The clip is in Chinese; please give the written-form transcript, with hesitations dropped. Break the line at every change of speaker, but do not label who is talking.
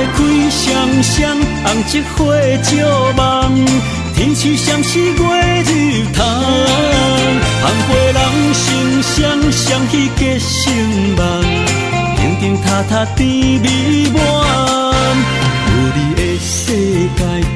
开双双，红烛火照梦，天气闪是月日头，红花人成双，双喜结成梦，平平塌塌甜美满，有你的世界。